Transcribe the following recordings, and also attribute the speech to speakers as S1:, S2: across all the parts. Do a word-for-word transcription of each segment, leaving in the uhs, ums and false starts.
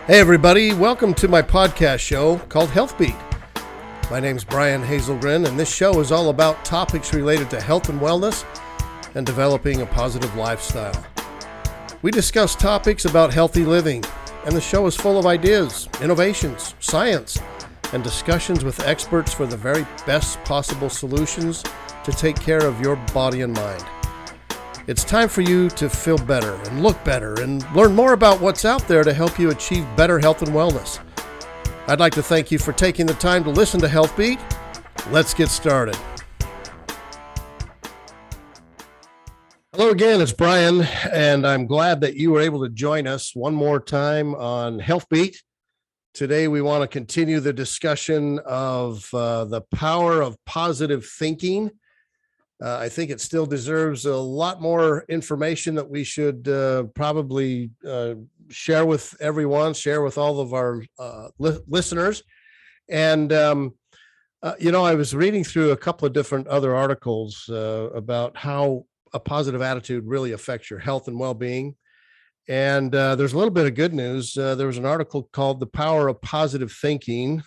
S1: Hey everybody, welcome to my podcast show called Health Beat. My name's Brian Hazelgren, and this show is all about topics related to health and wellness and developing a positive lifestyle. We discuss topics about healthy living, and the show is full of ideas, innovations, science, and discussions with experts for the very best possible solutions to take care of your body and mind. It's time for you to feel better and look better and learn more about what's out there to help you achieve better health and wellness. I'd like to thank you for taking the time to listen to Health Beat. Let's get started. Hello again, it's Brian, and I'm glad that you were able to join us one more time on Health Beat. Today we want to continue the discussion of uh, the power of positive thinking. Uh, I think it still deserves a lot more information that we should uh, probably uh, share with everyone, share with all of our uh, li- listeners. And, um, uh, you know, I was reading through a couple of different other articles uh, about how a positive attitude really affects your health and well-being. And uh, there's a little bit of good news. Uh, there was an article called The Power of Positive Thinking.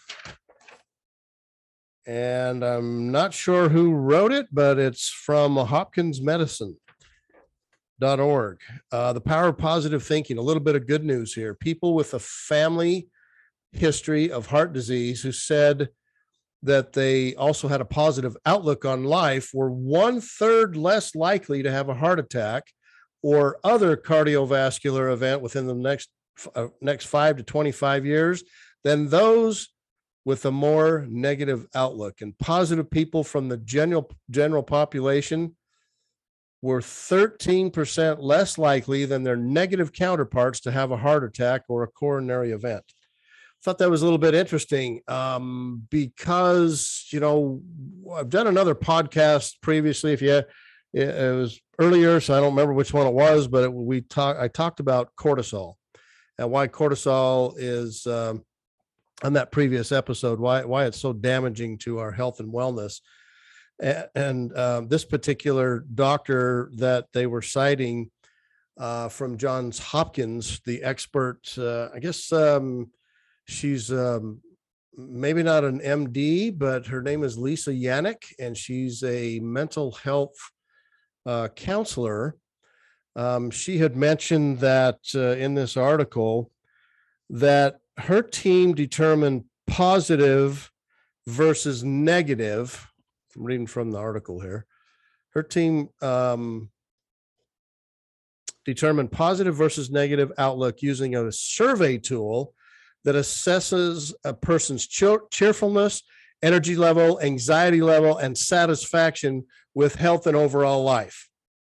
S1: And I'm not sure who wrote it, but it's from hopkins medicine dot org. Uh, the power of positive thinking, a little bit of good news here. People with a family history of heart disease who said that they also had a positive outlook on life were one third less likely to have a heart attack or other cardiovascular event within the next, uh, next five to twenty-five years than those with a more negative outlook. And positive people from the general general population were thirteen percent less likely than their negative counterparts to have a heart attack or a coronary event. I thought that was a little bit interesting um, because, you know, I've done another podcast previously. If you, it, it was earlier, so I don't remember which one it was, but it, we talked. I talked about cortisol and why cortisol is um, on that previous episode, why why it's so damaging to our health and wellness. And, and um, this particular doctor that they were citing uh, from Johns Hopkins, the expert, uh, I guess um, she's um, maybe not an M D, but her name is Lisa Yannick, and she's a mental health uh, counselor. Um, she had mentioned that uh, in this article that her team determined positive versus negative. I'm reading from the article here. Her team um, determined positive versus negative outlook using a survey tool that assesses a person's cheer- cheerfulness, energy level, anxiety level, and satisfaction with health and overall life.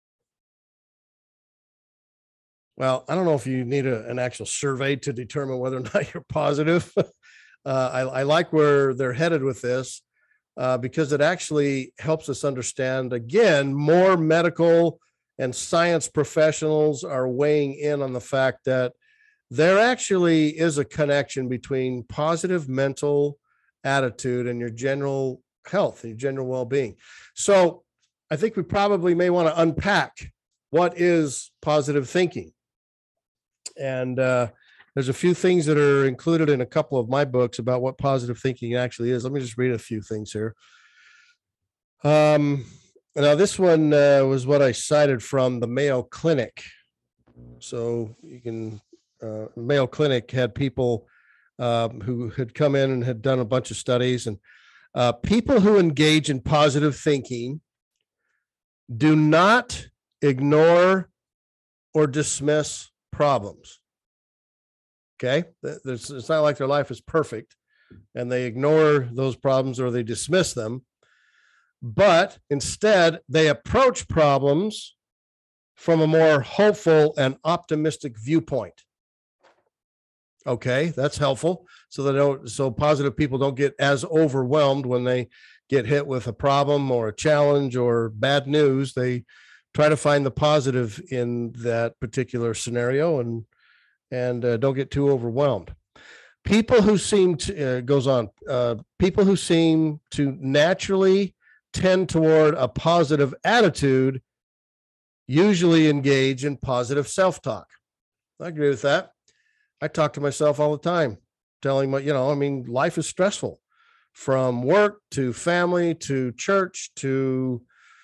S1: Well, I don't know if you need a, an actual survey to determine whether or not you're positive. uh, I, I like where they're headed with this uh, because it actually helps us understand, again, more medical and science professionals are weighing in on the fact that there actually is a connection between positive mental attitude and your general health and your general well-being. So I think we probably may want to unpack what is positive thinking. And uh, there's a few things that are included in a couple of my books about what positive thinking actually is. Let me just read a few things here. Um, now, this one uh, was what I cited from the Mayo Clinic. So you can, uh, Mayo Clinic had people um, who had come in and had done a bunch of studies. And uh, people who engage in positive thinking do not ignore or dismiss problems. Okay, There's, it's not like their life is perfect and they ignore those problems or they dismiss them, but instead they approach problems from a more hopeful and optimistic viewpoint. Okay, that's helpful. So they don't, so positive people don't get as overwhelmed when they get hit with a problem or a challenge or bad news. They try to find the positive in that particular scenario and and uh, don't get too overwhelmed. People who seem to, uh, goes on, uh, people who seem to naturally tend toward a positive attitude usually engage in positive self-talk. I agree with that. I talk to myself all the time, telling my, you know, I mean, life is stressful, from work to family to church to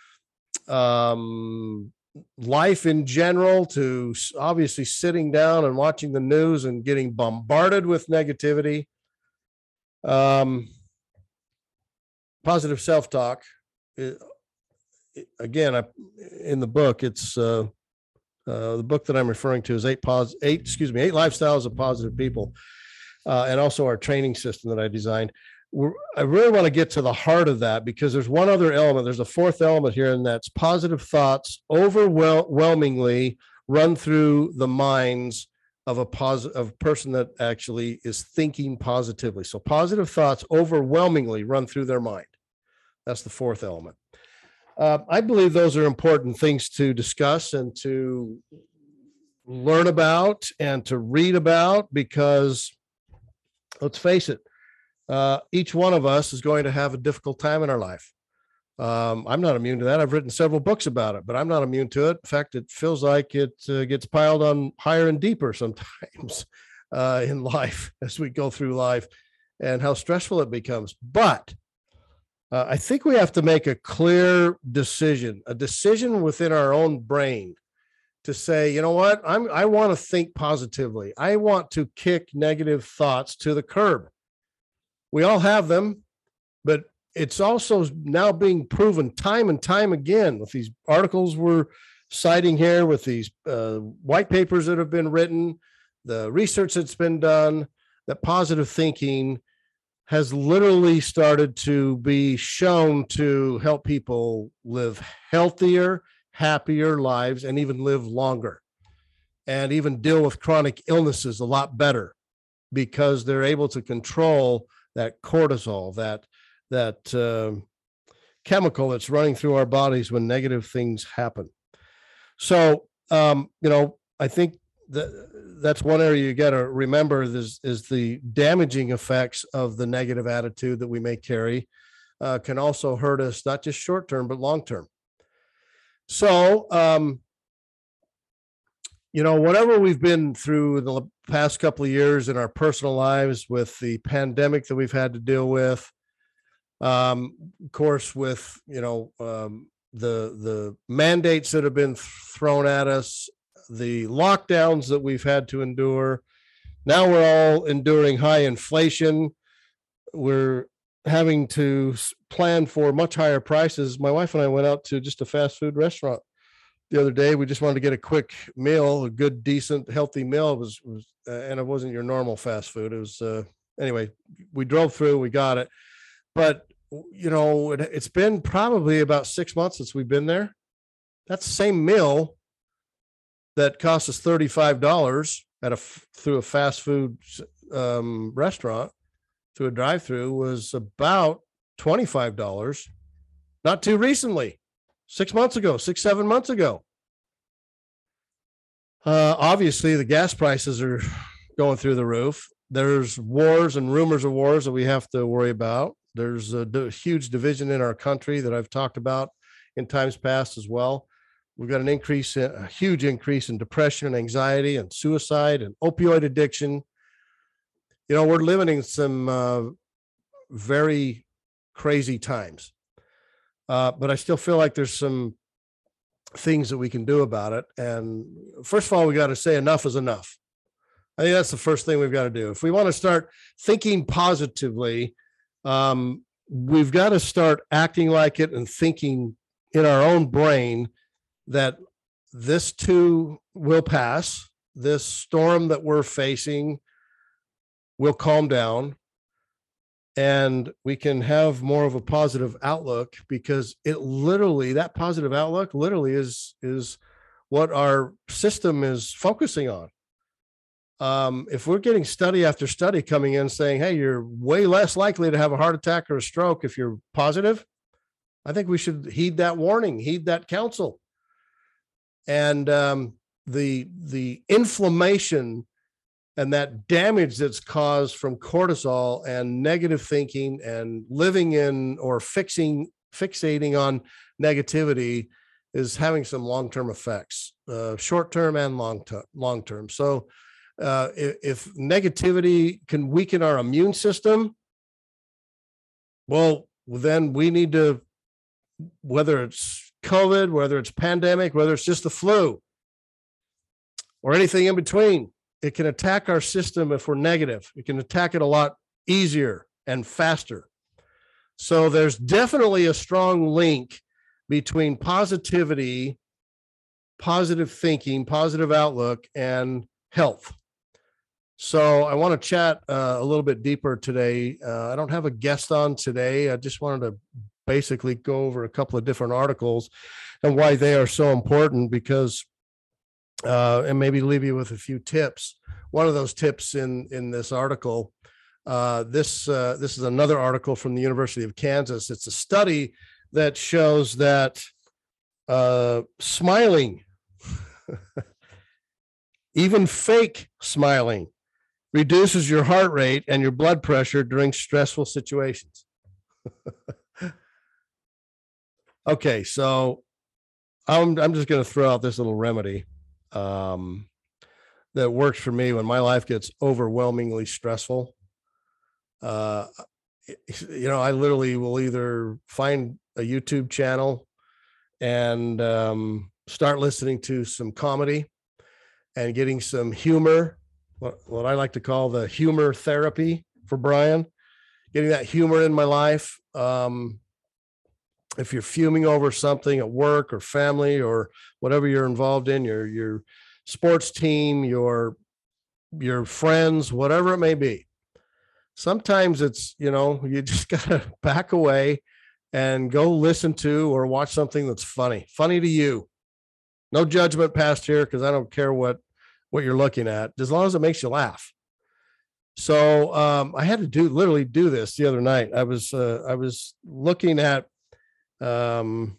S1: um, life in general, to obviously sitting down and watching the news and getting bombarded with negativity. Um, positive self-talk. It, it, again, I, in the book, it's uh, uh, the book that I'm referring to is eight pos eight, excuse me, eight lifestyles of positive people, uh, and also our training system that I designed. We're, I really want to get to the heart of that, because there's one other element. There's a fourth element here, and that's positive thoughts overwhelmingly run through the minds of a positive person that actually is thinking positively. So positive thoughts overwhelmingly run through their mind. That's the fourth element. Uh, I believe those are important things to discuss and to learn about and to read about, because let's face it, uh, each one of us is going to have a difficult time in our life. Um, I'm not immune to that. I've written several books about it, but I'm not immune to it. In fact, it feels like it uh, gets piled on higher and deeper sometimes uh, in life as we go through life, and how stressful it becomes. But uh, I think we have to make a clear decision, a decision within our own brain to say, you know what, I'm, I want to think positively. I want to kick negative thoughts to the curb. We all have them, but it's also now being proven time and time again with these articles we're citing here, with these uh, white papers that have been written, the research that's been done, that positive thinking has literally started to be shown to help people live healthier, happier lives, and even live longer, and even deal with chronic illnesses a lot better, because they're able to control that cortisol, that that uh, chemical that's running through our bodies when negative things happen. So, um, you know, I think that that's one area you got to remember is, is the damaging effects of the negative attitude that we may carry uh, can also hurt us, not just short term, but long term. So, um, you know, whatever we've been through the past couple of years in our personal lives, with the pandemic that we've had to deal with, Um, of course, with, you know, um, the, the mandates that have been thrown at us, the lockdowns that we've had to endure. Now we're all enduring high inflation. We're having to plan for much higher prices. My wife and I went out to just a fast food restaurant the other day. We just wanted to get a quick meal, a good, decent, healthy meal. It was, was uh, and it wasn't your normal fast food. It was, uh, anyway, we drove through, we got it. But, you know, it, it's been probably about six months since we've been there. That's the same meal that cost us thirty-five dollars at a, through a fast food um, restaurant, through a drive-through, was about twenty-five dollars. Not too recently, six months ago, six, seven months ago. Uh, obviously, the gas prices are going through the roof. There's wars and rumors of wars that we have to worry about. There's a d- huge division in our country that I've talked about in times past as well. We've got an increase, in, a huge increase in depression and anxiety and suicide and opioid addiction. You know, we're living in some uh, very crazy times. Uh, but I still feel like there's some things that we can do about it. And first of all, we got to say enough is enough. I think that's the first thing we've got to do. If we want to start thinking positively, um, we've got to start acting like it and thinking in our own brain that this too will pass. This storm that we're facing will calm down, and we can have more of a positive outlook, because it literally, that positive outlook literally is, is what our system is focusing on. Um, if we're getting study after study coming in saying, hey, you're way less likely to have a heart attack or a stroke if you're positive, I think we should heed that warning, heed that counsel. And um, the, the inflammation and that damage that's caused from cortisol and negative thinking and living in or fixing, fixating on negativity is having some long-term effects, uh, short-term and long-term. Long-term. So uh, if, if negativity can weaken our immune system, well, then we need to, whether it's COVID, whether it's pandemic, whether it's just the flu or anything in between, it can attack our system if we're negative. It can attack it a lot easier and faster. So there's definitely a strong link between positivity, positive thinking, positive outlook, and health. So I want to chat uh, a little bit deeper today. Uh, I don't have a guest on today. I just wanted to basically go over a couple of different articles and why they are so important, because uh, and maybe leave you with a few tips. One of those tips in in this article, uh, this uh, this is another article from the University of Kansas. It's a study that shows that uh, smiling, even fake smiling, reduces your heart rate and your blood pressure during stressful situations. Okay, so I'm I'm just going to throw out this little remedy um, that works for me when my life gets overwhelmingly stressful. Uh, you know, I literally will either find a YouTube channel and um, start listening to some comedy and getting some humor, what, what I like to call the humor therapy for Brian, getting that humor in my life. Um, if you're fuming over something at work or family or whatever you're involved in, your, your sports team, your, your friends, whatever it may be, sometimes it's, you know, you just got to back away and go listen to or watch something that's funny, funny to you. No judgment passed here, because I don't care what, what you're looking at, as long as it makes you laugh. So um, I had to do literally do this the other night. I was uh, I was looking at um,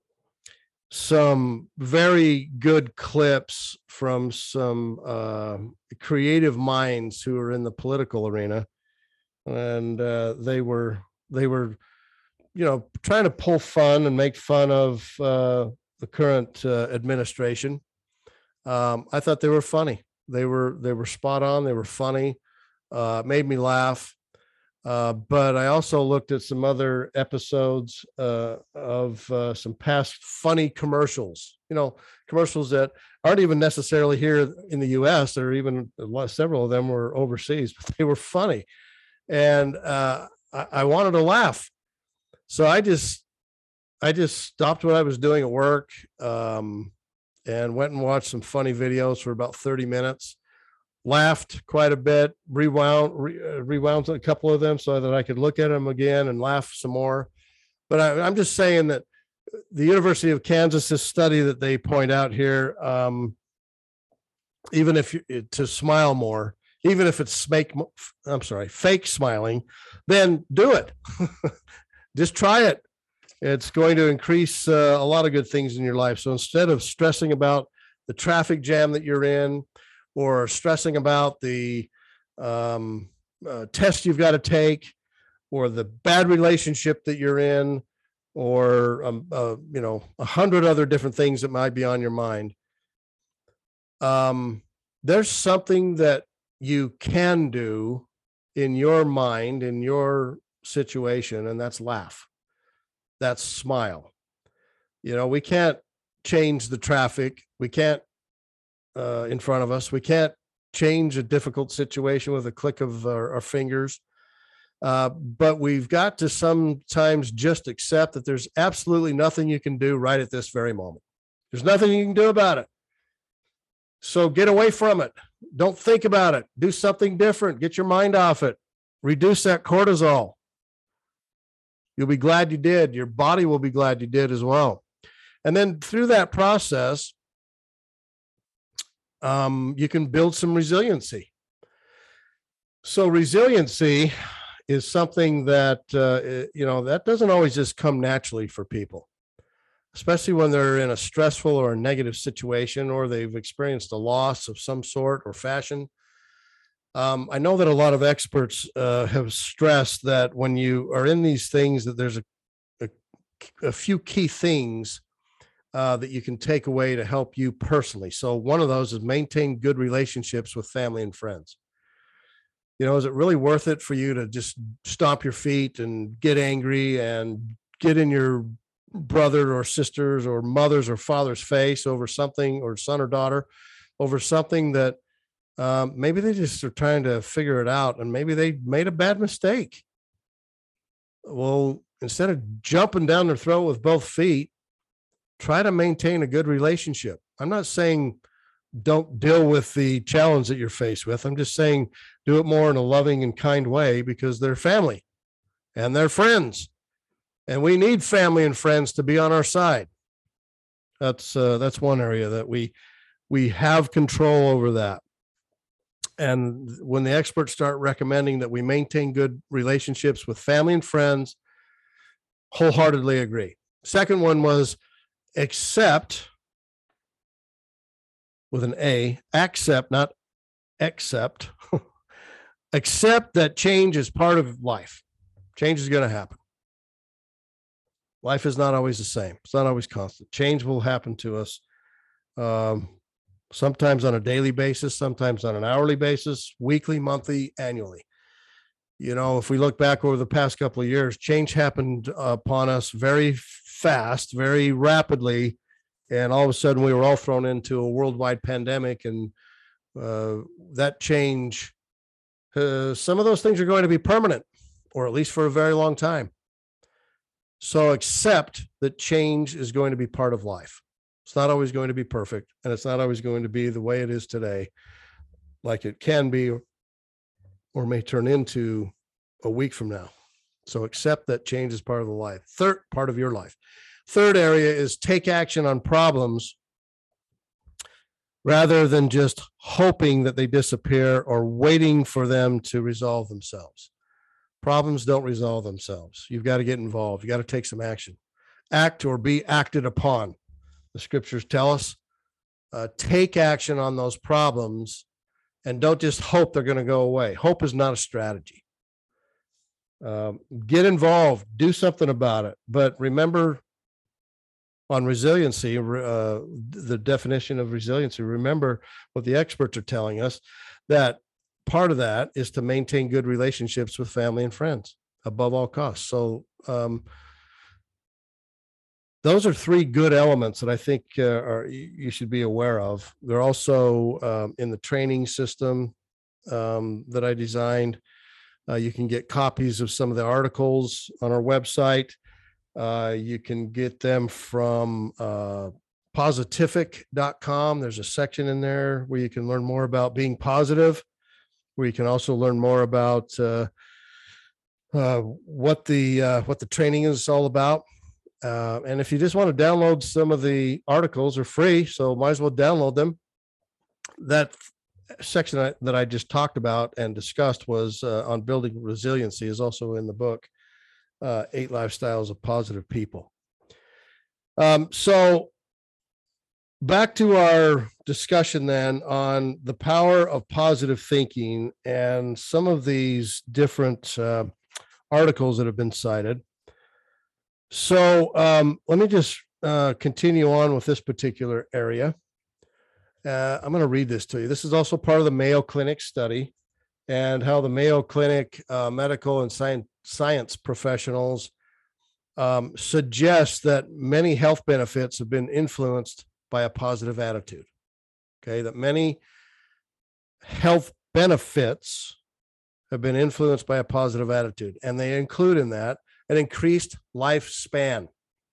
S1: some very good clips from some uh, creative minds who are in the political arena, and uh, they were they were, you know, trying to pull fun and make fun of uh, the current uh, administration. Um, I thought they were funny. They were they were spot on. They were funny. Uh, made me laugh. Uh, but I also looked at some other episodes uh, of uh, some past funny commercials, you know, commercials that aren't even necessarily here in the U S, or even several of them were overseas, but they were funny. And uh, I, I wanted to laugh. So I just, I just stopped what I was doing at work um, and went and watched some funny videos for about thirty minutes. Laughed quite a bit, rewound, re, uh, rewound a couple of them so that I could look at them again and laugh some more. But I, I'm just saying that the University of Kansas, this study that they point out here, um, even if you to smile more, even if it's fake, I'm sorry, fake smiling, then do it. Just try it. It's going to increase uh, a lot of good things in your life. So instead of stressing about the traffic jam that you're in, or stressing about the um, uh, test you've got to take, or the bad relationship that you're in, or um, uh, you know, a hundred other different things that might be on your mind. Um, there's something that you can do in your mind, in your situation, and that's laugh. That's smile. You know, we can't change the traffic. We can't Uh, in front of us. We can't change a difficult situation with a click of our, our fingers. Uh, but we've got to sometimes just accept that there's absolutely nothing you can do right at this very moment. There's nothing you can do about it. So get away from it. Don't think about it. Do something different. Get your mind off it. Reduce that cortisol. You'll be glad you did. Your body will be glad you did as well. And then through that process, Um, you can build some resiliency. So resiliency is something that, uh, you know, that doesn't always just come naturally for people, especially when they're in a stressful or a negative situation, or they've experienced a loss of some sort or fashion. Um, I know that a lot of experts uh, have stressed that when you are in these things, that there's a, a, a few key things uh, that you can take away to help you personally. So one of those is maintain good relationships with family and friends. You know, is it really worth it for you to just stomp your feet and get angry and get in your brother or sister's or mother's or father's face over something, or son or daughter over something that um, maybe they just are trying to figure it out and maybe they made a bad mistake? Well, instead of jumping down their throat with both feet, try to maintain a good relationship. I'm not saying don't deal with the challenge that you're faced with. I'm just saying do it more in a loving and kind way, because they're family and they're friends, and we need family and friends to be on our side. That's uh, that's one area that we we have control over that. And when the experts start recommending that we maintain good relationships with family and friends, wholeheartedly agree. Second one was accept, with an A, accept, not accept, accept that change is part of life. Change is going to happen. Life is not always the same. It's not always constant. Change will happen to us. Um, sometimes on a daily basis, sometimes on an hourly basis, weekly, monthly, annually. You know, if we look back over the past couple of years, change happened upon us very fast, very rapidly. And all of a sudden we were all thrown into a worldwide pandemic, and uh, that change, uh, some of those things are going to be permanent, or at least for a very long time. So accept that change is going to be part of life. It's not always going to be perfect, and it's not always going to be the way it is today, like it can be or may turn into a week from now. So accept that change is part of the life, third part of your life. Third area is take action on problems rather than just hoping that they disappear or waiting for them to resolve themselves. Problems don't resolve themselves. You've got to get involved. You got to take some action. Act or be acted upon. The scriptures tell us, uh, take action on those problems, and don't just hope they're going to go away. Hope is not a strategy. Um, get involved, do something about it. But remember, on resiliency, uh, the definition of resiliency, remember what the experts are telling us, that part of that is to maintain good relationships with family and friends above all costs. So um, those are three good elements that I think uh, are you should be aware of. They're also um, in the training system um, that I designed. Uh, you can get copies of some of the articles on our website. Uh, you can get them from uh, positific dot com. There's a section in there where you can learn more about being positive, where you can also learn more about uh, uh, what the uh, what the training is all about. Uh, and if you just want to download some of the articles, are free, so might as well download them. That section that, that I just talked about and discussed was uh, on building resiliency, is also in the book, uh, Eight Lifestyles of Positive People. Um, so back to our discussion then on the power of positive thinking and some of these different uh, articles that have been cited. So um, let me just uh, continue on with this particular area. Uh, I'm going to read this to you. This is also part of the Mayo Clinic study, and how the Mayo Clinic uh, medical and science, science professionals um, suggest that many health benefits have been influenced by a positive attitude. Okay, that many health benefits have been influenced by a positive attitude, and they include in that an increased lifespan.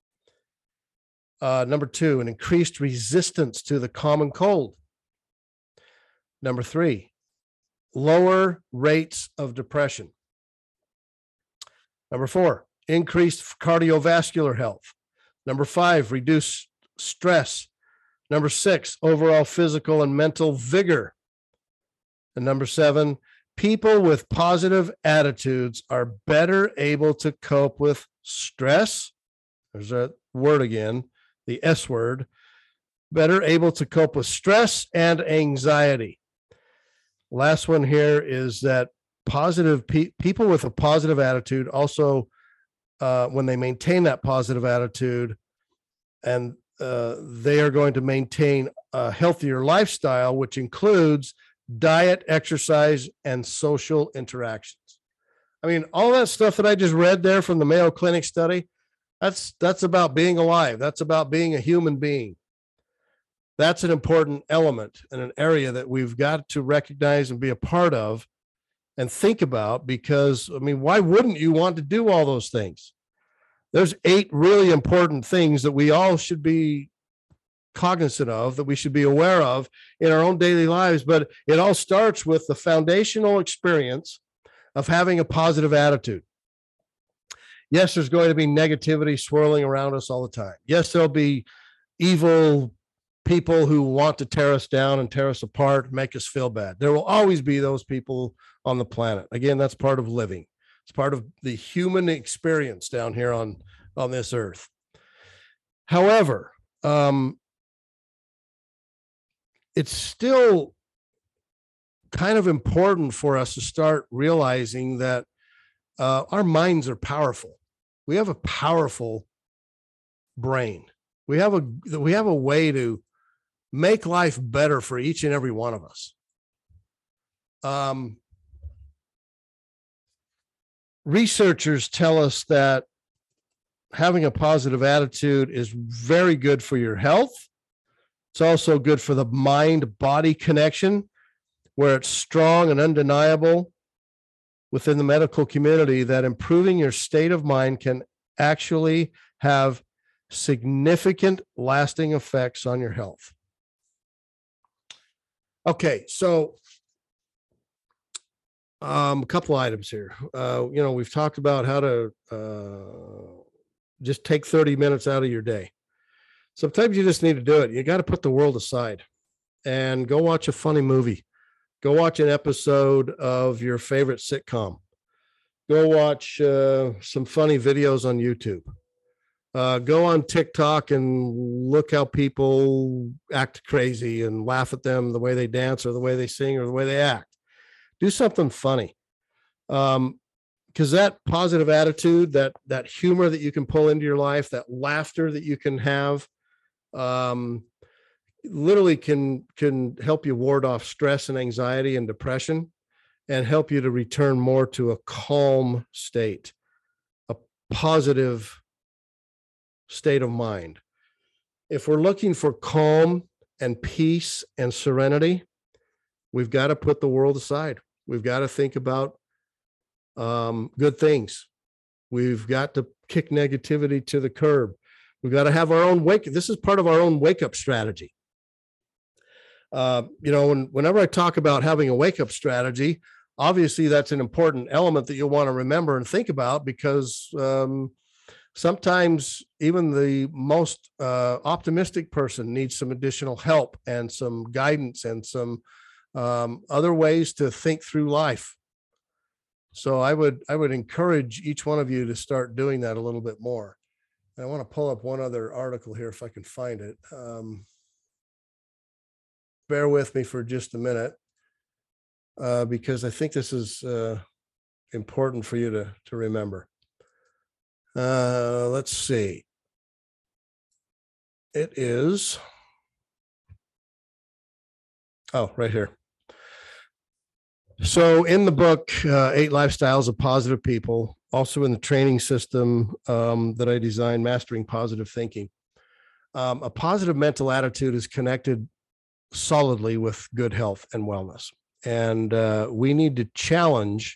S1: Uh, number two, an increased resistance to the common cold. Number three, lower rates of depression. Number four, increased cardiovascular health. Number five, reduced stress. Number six, overall physical and mental vigor. And number seven, people with positive attitudes are better able to cope with stress. There's that word again, the S word. Better able to cope with stress and anxiety. Last one here is that positive pe- people with a positive attitude also, uh, when they maintain that positive attitude, and uh, they are going to maintain a healthier lifestyle, which includes diet, exercise, and social interactions. I mean, all that stuff that I just read there from the Mayo Clinic study, that's that's about being alive. That's about being a human being. That's an important element and an area that we've got to recognize and be a part of and think about, because, I mean, why wouldn't you want to do all those things? There's eight really important things that we all should be cognizant of, that we should be aware of in our own daily lives. But it all starts with the foundational experience of having a positive attitude. Yes, there's going to be negativity swirling around us all the time. Yes, there'll be evil people who want to tear us down and tear us apart, make us feel bad. There will always be those people on the planet. Again, that's part of living. It's part of the human experience down here on, on this earth. However, um, it's still kind of important for us to start realizing that uh, our minds are powerful. We have a powerful brain. We have a we have a way to make life better for each and every one of us. Um, researchers tell us that having a positive attitude is very good for your health. It's also good for the mind-body connection, where it's strong and undeniable within the medical community that improving your state of mind can actually have significant lasting effects on your health. Okay, so um, a couple items here. Uh, you know, we've talked about how to uh, just take thirty minutes out of your day. Sometimes you just need to do it. You got to put the world aside and go watch a funny movie. Go watch an episode of your favorite sitcom. Go watch uh, some funny videos on YouTube. Uh, go on TikTok and look how people act crazy and laugh at them, the way they dance or the way they sing or the way they act. Do something funny. Um, because that positive attitude, that that humor that you can pull into your life, that laughter that you can have, um, literally can can help you ward off stress and anxiety and depression, and help you to return more to a calm state, a positive state of mind. If we're looking for calm and peace and serenity, we've got to put the world aside. We've got to think about um, good things. We've got to kick negativity to the curb. We've got to have our own wake. This is part of our own wake up strategy. Uh, you know, when, whenever I talk about having a wake up strategy, obviously that's an important element that you'll want to remember and think about, because um, sometimes even the most uh, optimistic person needs some additional help and some guidance and some um, other ways to think through life. So I would I would encourage each one of you to start doing that a little bit more. And I want to pull up one other article here if I can find it. Um, bear with me for just a minute, uh, because I think this is uh, important for you to, to remember. Uh, let's see. It is, oh, right here. So in the book, uh, Eight Lifestyles of Positive People, also in the training system um, that I designed, Mastering Positive Thinking, um, a positive mental attitude is connected solidly with good health and wellness. And uh, we need to challenge,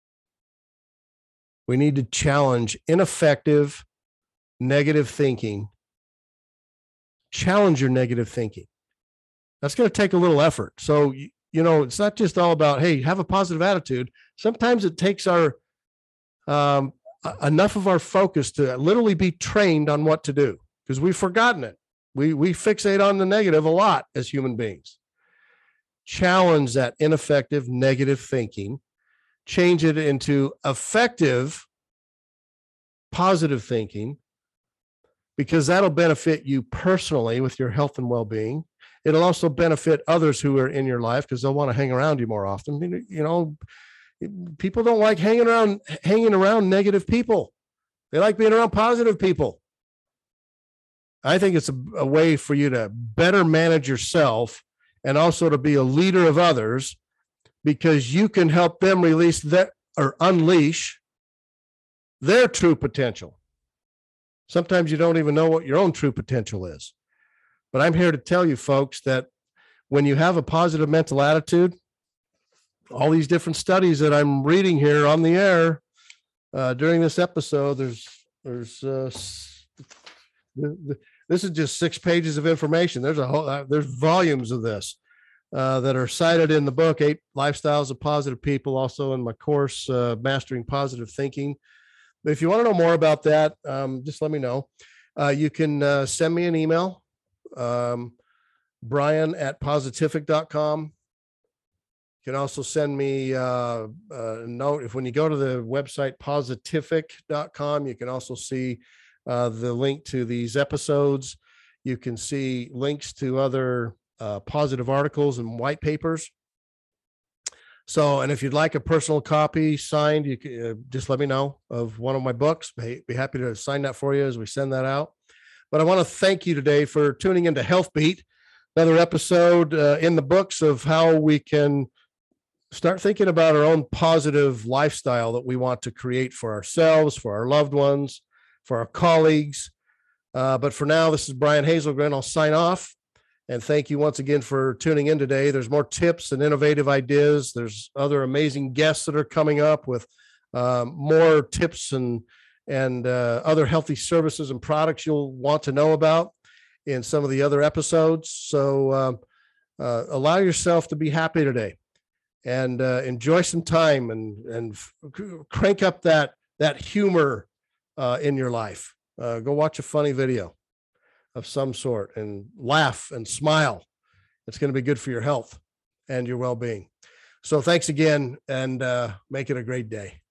S1: we need to challenge ineffective, negative thinking. Challenge your negative thinking. That's going to take a little effort. So, you, you know, it's not just all about, hey, have a positive attitude. Sometimes it takes our, um, enough of our focus to literally be trained on what to do, because we've forgotten it. We, we fixate on the negative a lot as human beings. Challenge that ineffective negative thinking, change it into effective positive thinking, because that'll benefit you personally with your health and well-being. It'll also benefit others who are in your life, because they'll want to hang around you more often. You know, people don't like hanging around, hanging around negative people. They like being around positive people. I think it's a, a way for you to better manage yourself and also to be a leader of others, because you can help them release that or unleash their true potential. Sometimes you don't even know what your own true potential is. But I'm here to tell you folks that when you have a positive mental attitude, all these different studies that I'm reading here on the air uh, during this episode, there's, there's, uh, the, the, this is just six pages of information. There's a whole, uh, there's volumes of this uh, that are cited in the book, Eight Lifestyles of Positive People, also in my course, uh, Mastering Positive Thinking. But if you want to know more about that, um, just let me know. Uh, you can uh, send me an email, um, Brian at positific dot com. You can also send me uh, a note. If when you go to the website positific dot com, you can also see uh, the link to these episodes. You can see links to other uh, positive articles and white papers. So, and if you'd like a personal copy signed, you can uh, just let me know of one of my books. Be, be happy to sign that for you as we send that out. But I want to thank you today for tuning into Health Beat, another episode uh, in the books of how we can start thinking about our own positive lifestyle that we want to create for ourselves, for our loved ones, for our colleagues. Uh, but for now, this is Brian Hazelgren. I'll sign off. And thank you once again for tuning in today. There's more tips and innovative ideas. There's other amazing guests that are coming up with um, more tips and, and uh, other healthy services and products you'll want to know about in some of the other episodes. So um, uh, allow yourself to be happy today and uh, enjoy some time and, and f- crank up that, that humor uh, in your life. Uh, go watch a funny video of some sort and laugh and smile. It's going to be good for your health and your well-being. So thanks again, and uh, make it a great day.